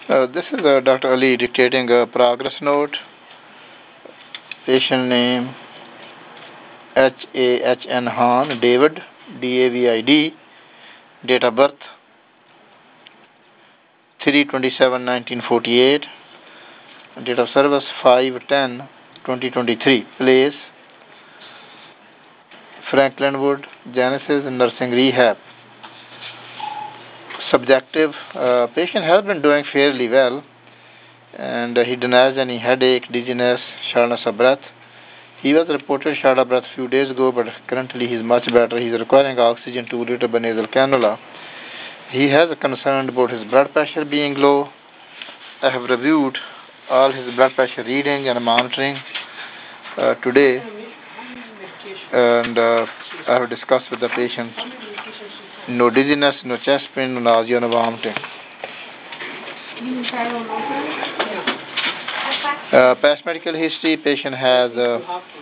This is Dr. Ali dictating a progress note. Patient name HAHN Han David DAVID. Date of birth 3/27/1948. Date of service 5/10/2023. Place Franklinwood, Genesis Nursing Rehab. Subjective patient has been doing fairly well, and he denies any headache, dizziness, shortness of breath. He was reported short of breath a few days ago, but currently he is much better. He is requiring oxygen 2 liter by nasal cannula. He has a concern about his blood pressure being low. I have reviewed all his blood pressure reading and monitoring today, and I have discussed with the patient. No dizziness, no chest pain, no nausea, no vomiting. Past medical history: patient has a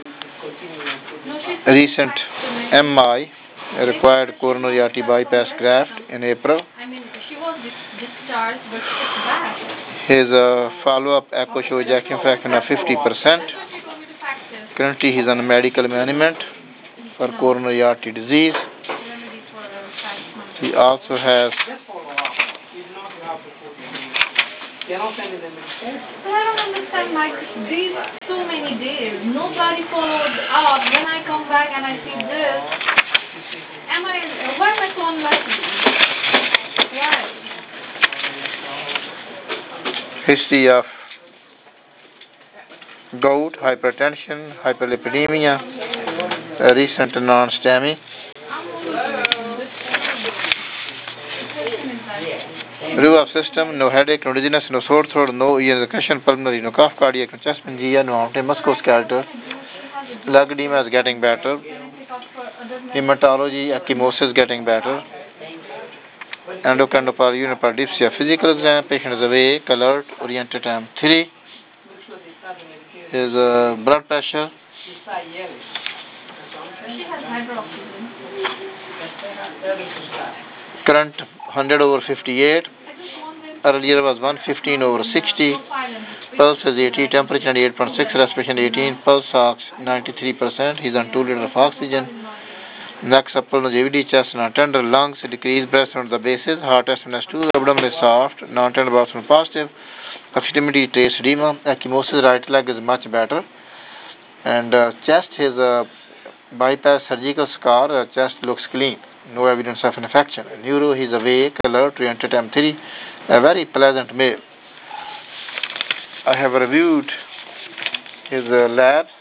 recent MI, required coronary artery bypass graft in April. His follow-up echo show ejection fraction of 50%. Currently, he is on medical management for coronary artery disease. He also has But I don't understand, Mike. These so many days, nobody followed up. When I come back and I see this, why am I so unlucky? Why? history of gout, hypertension, hyperlipidemia, recent non-STEMI. Review of system: no headache, no dizziness, no sore throat, no ear pulmonary, no cough, cardiac, no chest angina, no musculoskeletal. Lung edema is getting better. Hematology, ecchymosis getting better. Endocardiopulmonary physical exam: patient is awake, alert, oriented time 3. His blood pressure current 100/58. Earlier was 115/60. Pulse is 80, temperature 98.6, respiration 18, pulse ox 93%. He's on 2 liter of oxygen. Next supple JVD, chest non tender, lungs decreased, breast on the bases, heart S1S2, abdomen is soft, non tender bathroom positive, oxytometry trace edema, ecchymosis, right leg is much better, and chest his bypass surgical scar, chest looks clean, no evidence of infection. Neuro, he's awake, alert, re-entered M3, a very pleasant male. I have reviewed his labs.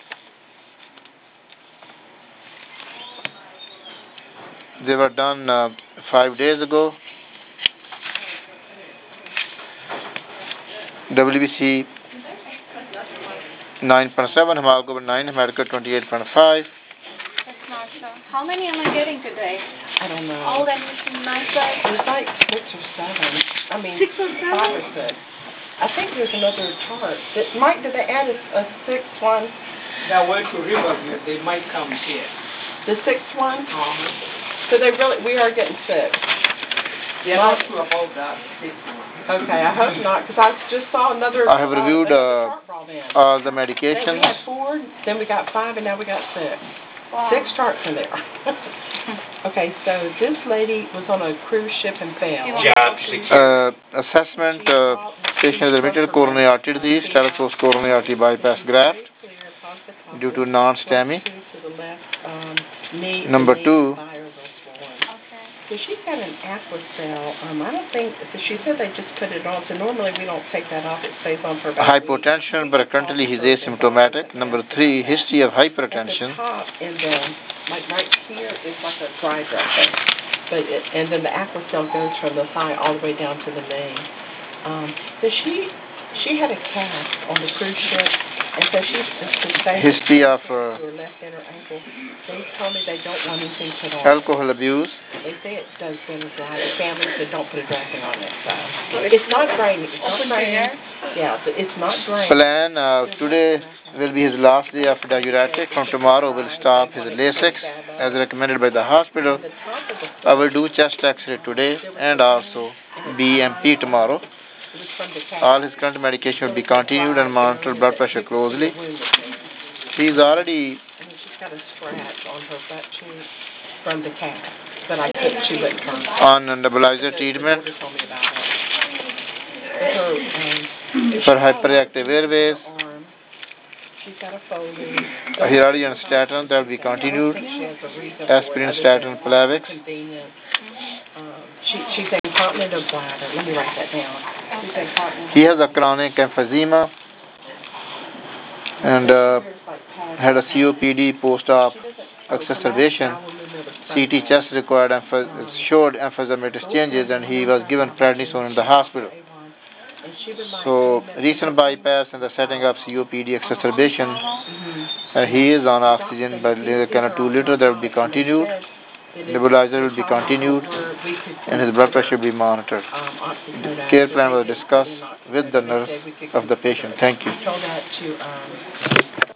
They were done 5 days ago. WBC 9.7, hemoglobin 9, hematocrit 28.5. That's not so. How many am I getting today? I don't know. All admission nights? There's like 6 or 7. I mean, 6 or 7? 5 or 6. I think there's another chart. Mike, did they add a 6th one? They're way to Riverview. They might come here. The 6th one? So we are getting 6. They're not sure about that 6th one. Okay, I hope not, because I just saw another. I have reviewed chart brought in. all the We had medications. 4, then we got 5, and now we got 6. Wow. 6 charts in there. Okay, so this lady was on a cruise ship and failed. Assessment: patient is admitted coronary artery disease, status post coronary artery bypass graft due to non-STEMI. Number 2. So she's got an Aquacell. I don't think, so she said they just put it on. So normally we don't take that off. It stays on for about Hypotension, but currently he's asymptomatic. Number 3, history of hypertension. At the top and then, like right here, is like a dry dressing. And then the Aquacell goes from the thigh all the way down to the knee. So she had a cast on the cruise ship, and so she's history of her left inner ankle. They told me they don't want anything put on. Alcohol abuse. They say it does better dry. The family said don't put a dressing on it. So it's not draining. It's not draining. Yeah, it's not draining. Plan: today will be his last day of diuretic. From tomorrow we'll stop his Lasix as recommended by the hospital. I will do chest X-ray today and also BMP tomorrow. It was from the cat. All his current medication will be continued and monitor blood pressure closely. She's already And then she's got a scratch on her butt cheek from the cast, but she wouldn't come. on nebulizer treatment The told me about it. for hyperactive airways. Arm, she's got a folding. He already on statin that will be continued. She has a reason for it Aspirin, other statin, than Plavix. convenience. She's incontinent of bladder. Let me write that down. She's incontinent. He has a chronic emphysema and had a COPD post-op exacerbation. CT chest required showed emphysematous changes, and he was given prednisone in the hospital. So recent bypass and the setting up COPD exacerbation. He is on oxygen by kind of 2 liter. That will be continued. Nebulizer will be continued, and his blood pressure will be monitored. Care plan was discussed with the nurse of the patient. Thank you.